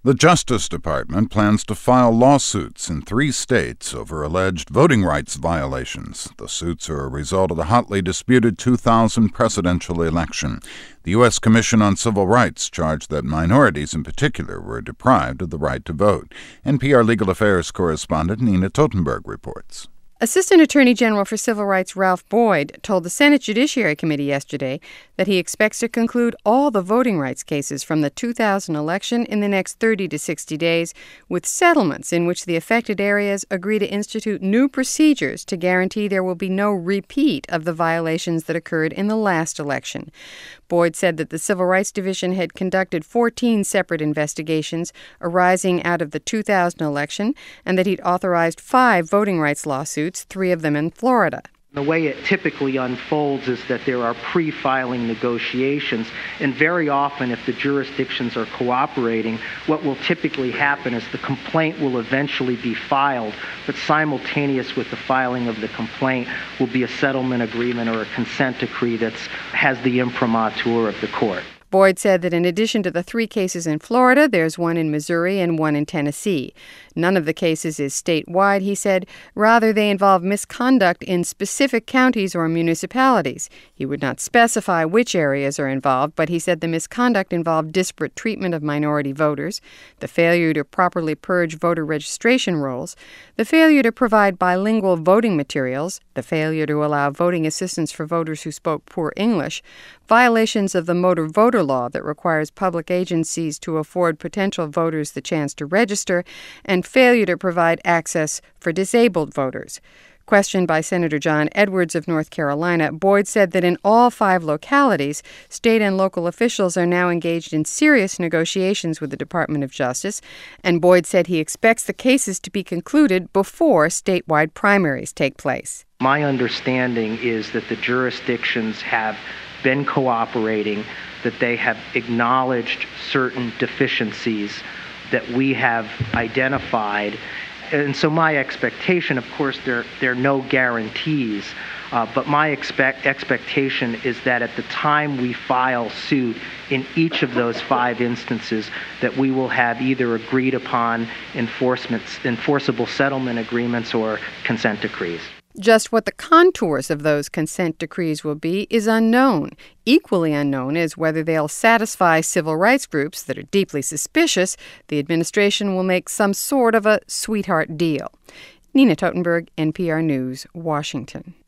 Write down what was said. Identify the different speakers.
Speaker 1: The Justice Department plans to file lawsuits in 3 states over alleged voting rights violations. The suits are a result of the hotly disputed 2000 presidential election. The U.S. Commission on Civil Rights charged that minorities in particular were deprived of the right to vote. NPR Legal Affairs correspondent Nina Totenberg reports.
Speaker 2: Assistant Attorney General for Civil Rights Ralph Boyd told the Senate Judiciary Committee yesterday that he expects to conclude all the voting rights cases from the 2000 election in the next 30 to 60 days, with settlements in which the affected areas agree to institute new procedures to guarantee there will be no repeat of the violations that occurred in the last election. Boyd said that the Civil Rights Division had conducted 14 separate investigations arising out of the 2000 election and that he'd authorized 5 voting rights lawsuits, 3 of them in Florida.
Speaker 3: The way it typically unfolds is that there are pre-filing negotiations, and very often if the jurisdictions are cooperating, what will typically happen is the complaint will eventually be filed, but simultaneous with the filing of the complaint will be a settlement agreement or a consent decree that has the imprimatur of the court.
Speaker 2: Boyd said that in addition to the 3 cases in Florida, there's one in Missouri and one in Tennessee. None of the cases is statewide, he said. Rather, they involve misconduct in specific counties or municipalities. He would not specify which areas are involved, but he said the misconduct involved disparate treatment of minority voters, the failure to properly purge voter registration rolls, the failure to provide bilingual voting materials, the failure to allow voting assistance for voters who spoke poor English, violations of the motor voter law that requires public agencies to afford potential voters the chance to register, and failure to provide access for disabled voters. Questioned by Senator John Edwards of North Carolina, Boyd said that in all 5 localities, state and local officials are now engaged in serious negotiations with the Department of Justice, and Boyd said he expects the cases to be concluded before statewide primaries take place.
Speaker 3: My understanding is that the jurisdictions have been cooperating, that they have acknowledged certain deficiencies that we have identified. And so my expectation, of course, there are no guarantees, but my expectation is that at the time we file suit in each of those 5 instances, that we will have either agreed upon enforceable settlement agreements or consent decrees.
Speaker 2: Just what the contours of those consent decrees will be is unknown. Equally unknown is whether they'll satisfy civil rights groups that are deeply suspicious the administration will make some sort of a sweetheart deal. Nina Totenberg, NPR News, Washington.